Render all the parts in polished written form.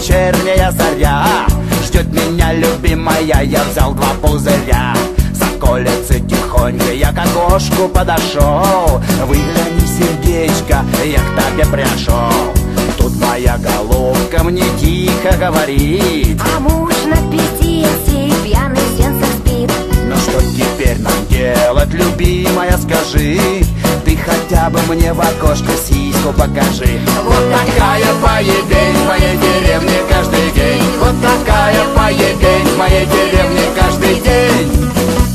вечерняя заря. Ждет меня любимая, я взял 2 пузыря. С околицы тихонько я к окошку подошел. Выгляни, сердечко, я к тебе пришел. Тут моя головка мне тихо говорит: а муж на пиздец пьяный в сенцах спит. ну что теперь нам делать, любимая, скажи? Ты хотя бы мне в окошко сиську покажи. Вот такая поебень в моей деревне каждый день. Вот такая поебень в моей деревне каждый день.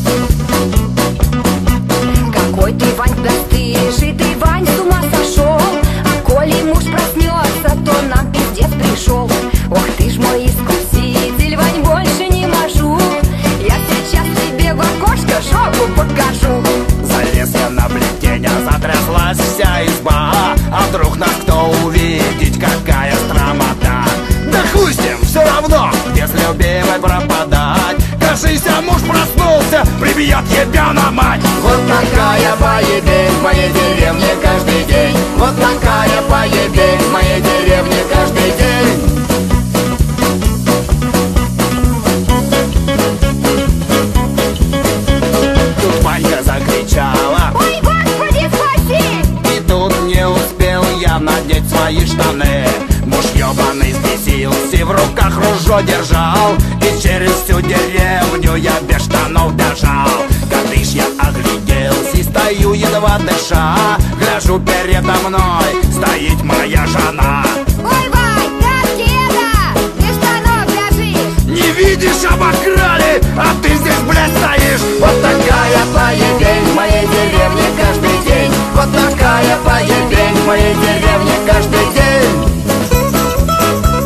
Какой ты, Вань, бесстыжий, ты, Вань, с ума сошел. А коли муж проснется, то нам пиздец пришел. Ох ты ж мой искуситель, Вань, больше не можу. Я сейчас тебе в окошко жопу покажу. Залез я на плетень, затряслась вся изба. А вдруг нас кто увидеть, какая стромота. Да хуй с ним, все равно, где с любимой пропадать. Кажется, муж проснулся, прибьет ебя на мать. Вот такая поебень в моей деревне каждый день. Вот такая поебень в моей деревне каждый день. Тут Ванька закричала: Ой, Господи, спаси! и тут не успел я надеть свои штаны. Муж ебаный взбесился, в руках ружье держал. И через всю деревню я без штанов бежал. Кадыш я огляделся и стою едва дыша. Гляжу, передо мной стоит моя жена. Ой, Вань, ты от кеда, без штанов ляжешь. Не видишь, обо